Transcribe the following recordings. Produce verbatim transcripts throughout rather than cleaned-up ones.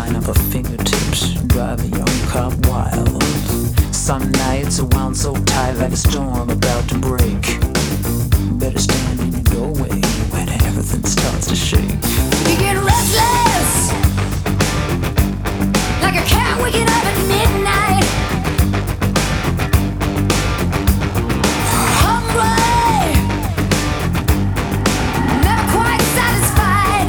line of her fingertips, drive a young cop wild. Some nights are wound so tight like a storm about to break. Better stand in your doorway when everything starts to shake. You get restless, like a cat waking up at midnight. Hungry, never quite satisfied.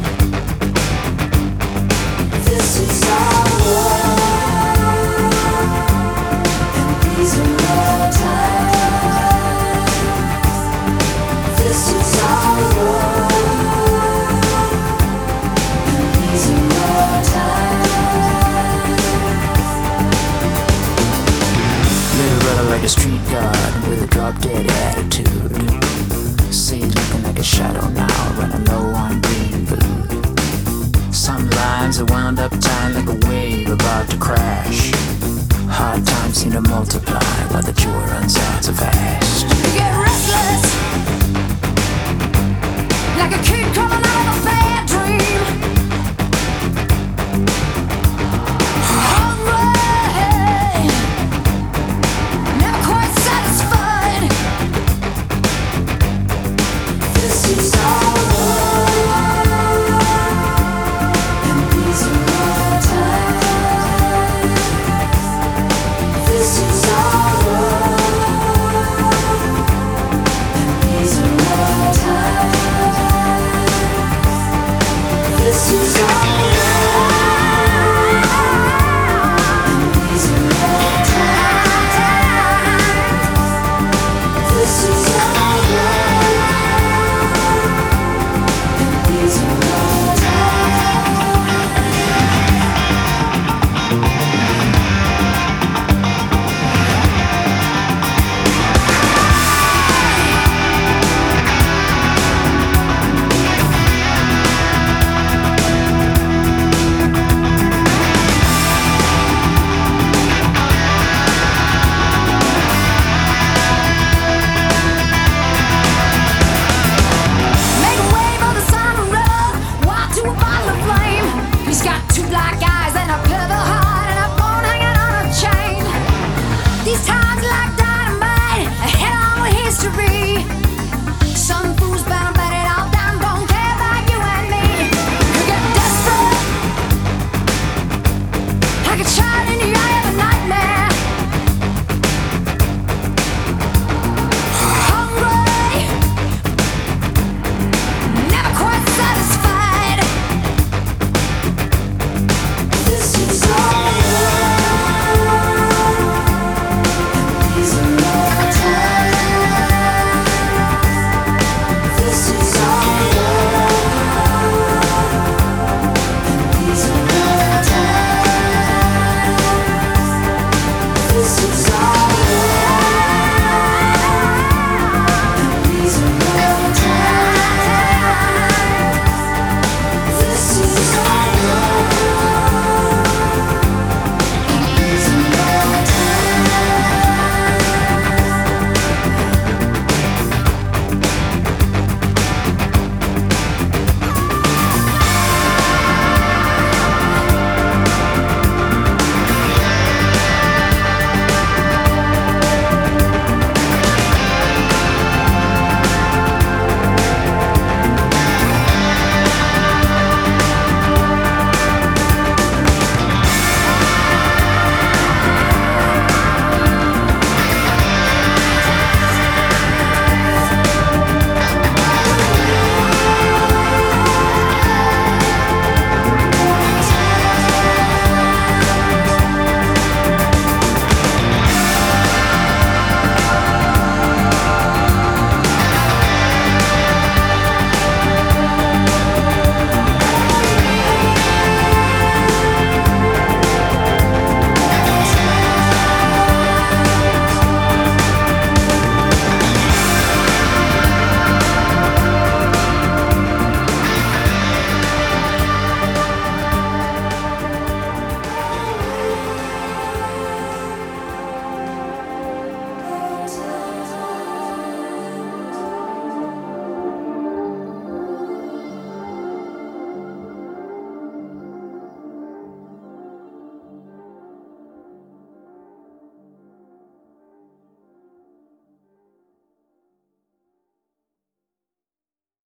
This is our world, and these are our times. This is our world, and these are our times. Little brother like a street guard with a drop-dead attitude. See looking like a shadow now, running low on green food. Some lines are wound up tight like a wave about to crash. Hard times seem to multiply while the joy runs out so fast. You get restless, like a kid coming out of a bad dream.